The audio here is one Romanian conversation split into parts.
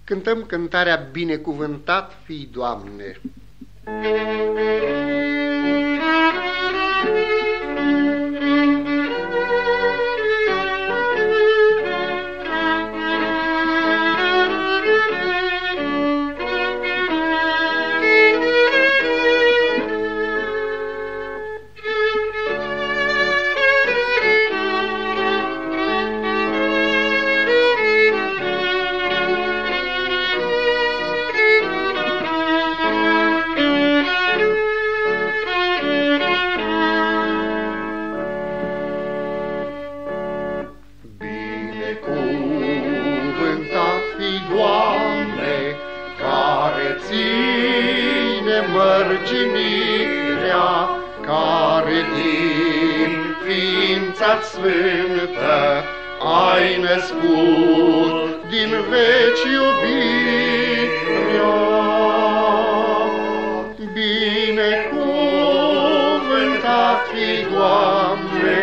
Cântăm cântarea Binecuvântat fii, Doamne. Binecuvântat fii, Doamne, care ține mărginirea, care din ființa-ți sfântă ai născut din veci iubirea. Binecuvântat fii, Doamne,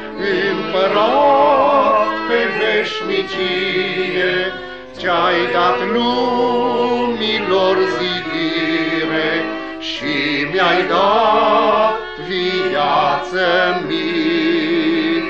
Împărat pe veșnicie, ce-ai dat lumilor zidire și mi-ai dat viață mie.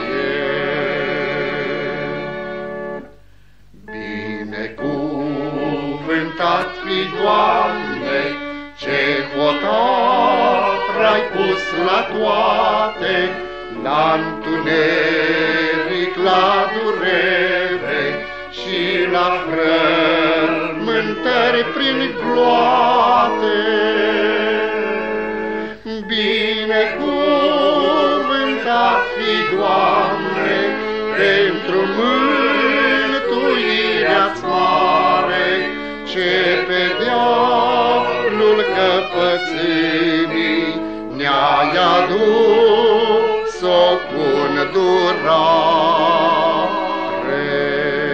Binecuvântat fii, Doamne, ce hotar ai pus la toate, la întuneric, la durere și la frământări prin gloate. Binecuvântat fii, Doamne, pentru mântuirea-ți mare, ce pe dealul căpățânii ne-ai adus-o cu îndurare.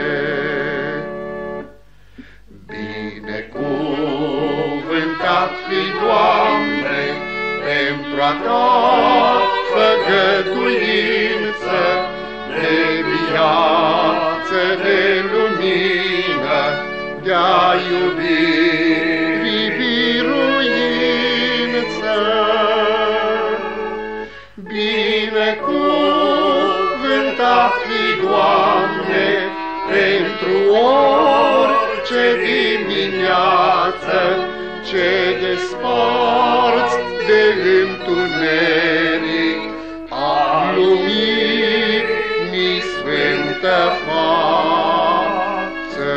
Binecuvântat fii, Doamne, pentru a ta făgăduință de viață, de lumină, de-a iubirii biruință. Binecuvântat fii, Doamne, pentru orice dimineață ce desparți de întuneric a luminii sfântă față.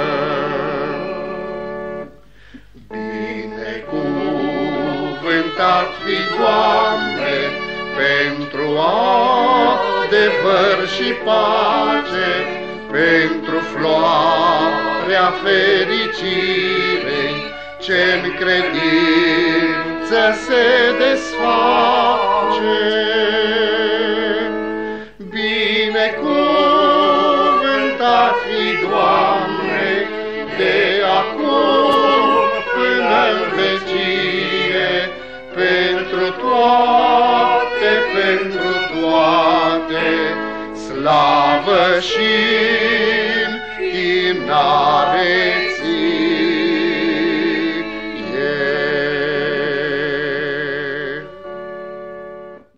Binecuvântat fii, Doamne, pentru adevăr și pace, pentru floarea fericirei, ce-n credință se desface. Binecuvântat fii, Doamne, de acum până în vecie, pentru toate, slavă și închinare